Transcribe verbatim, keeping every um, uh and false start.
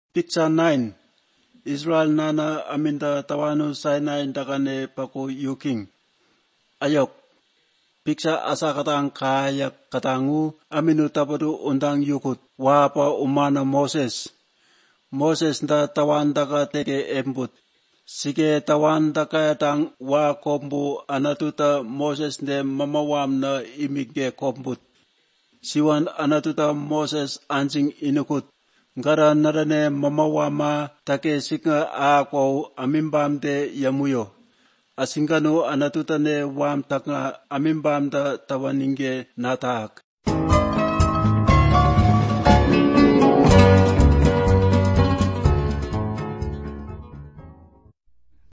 Picture nine. Israel nana aminda tawanu Sinai ndakane paku yuking. Ayok. Picture asa katang kaya katangu aminu tapadu undang yukut. Wapa umana Moses. Moses nda tawan daka teke embut. Sige tawan daka tang wa kombu anatuta Moses nde mamawam na imige kombut. Siwan anatuta Moses anjing inukut. Ngara narane mamawama take singa ako amimbamde yamuyo. Asingano anatutane wam taka amimbamda tawaninge natak.